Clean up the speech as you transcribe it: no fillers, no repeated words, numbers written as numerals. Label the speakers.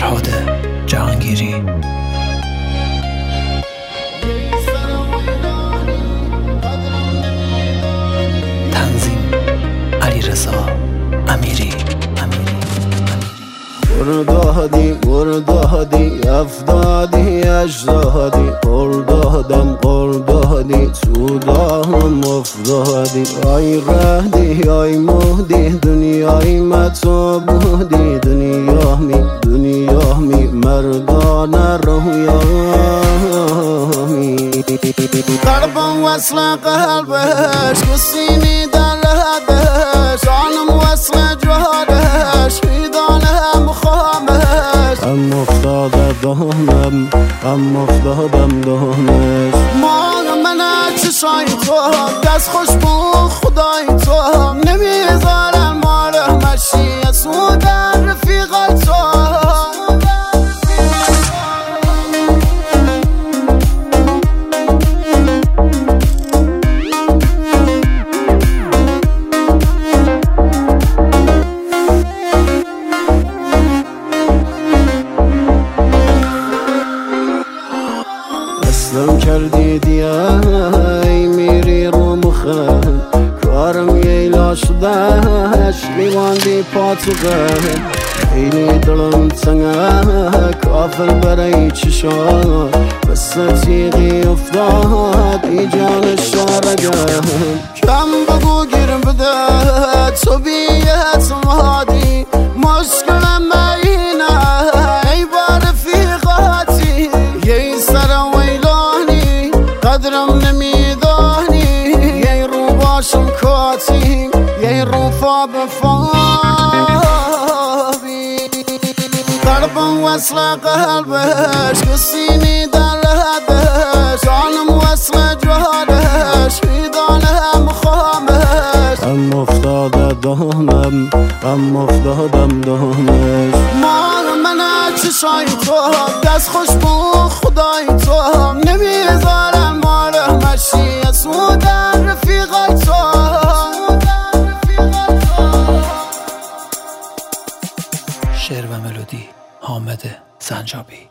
Speaker 1: فرهاد جهانگیری. تنظیم علیرضا امیری.
Speaker 2: مردادی مردادی افتادی اجدادی قول دادی سودام افتادی آی رهدی آی مهدی دنیای متو بودی دنیا می مردانه رویامی قلبم وصل قلبش کسینی در لحدش جانم وصل جهادش ام افتادم دهنش مال من چشای تو دست خوش بو خدای تو نمیذارم مال مشی سودن رفیقای تو اسلام کردی دیای میری رو مخم کارم ییلا شدهش لیواندی پاتوغه خیلی دلم تنگه کافل برای چشان بس تیغی افتاد ای جان شارگم کم بگو گیرم بده تو بیت مادی مشکلم اینه ای با رفیقاتی یه سرم قدرم نمیدانی یه رو باشم کاتی یه رو فا بفابی قلبم وصل قلبش کسینی در لحدش جانم وصل جهادش میدانم خوابش ام افتادم دهنش مال من چشای تو دست خوش بو خدای تو نمیذارم مال مشی سودن رفیقای تو
Speaker 1: شعر و ملودی حامد سنجابی.